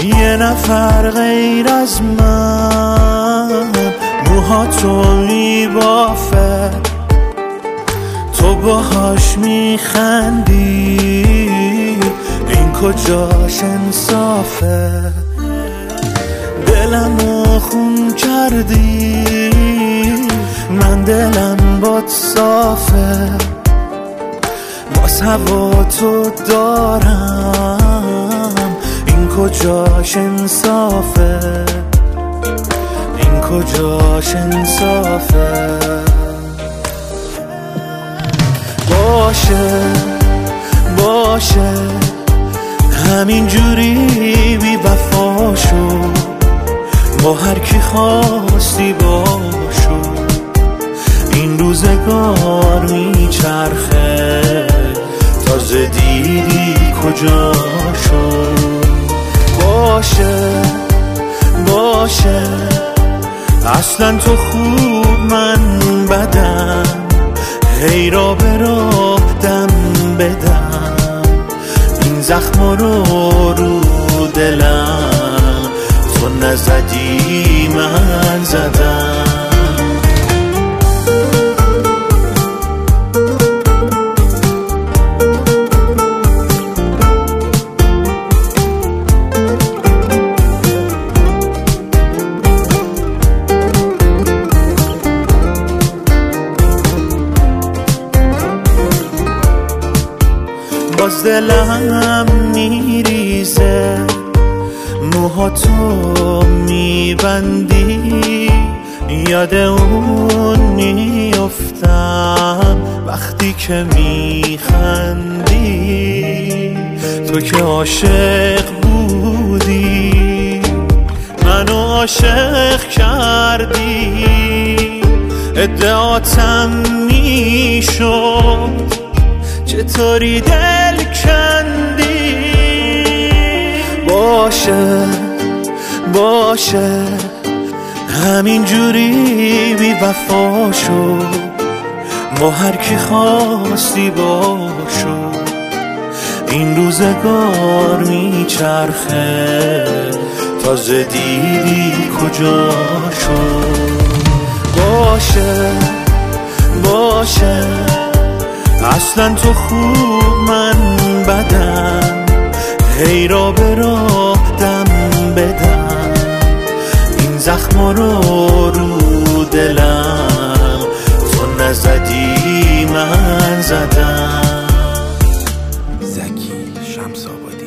یه نفر غیر از من موهاتو میبافه، تو باهاش میخندی، این کجاش انصافه؟ دلمو خون کردی، من دلم باد صافه، باز هوا تو دارم، این کجاش انصافه؟ این کجاش انصافه؟ باشه باشه همین جوری بی وفا شو، با هر کی خواستی باشو، این روزگار میچرخه، تازه دیدی کجاشو. باشه باشه اصلا تو خوب من بدم، هی را به راه دم بدم، این زخم رو دلم تو نزدی من زدم. باز دلم میریزه، موهاتو میبندی، یاد اون میافتم وقتی که میخندی، تو که عاشق بودی منو عاشق کردی، ادعاتم میشد چطوری دل کندی. باشه باشه همین جوری بی وفا شو، با هر کی خواستی باشو، این روزگار میچرخه، تازه دیدی کجاشو. باشه باشه اصلا تو خوب من بدم، هی را به راه دم بدم، این زخم رو دلم تو نزدی من زدم. زکی شمس‌آبادی.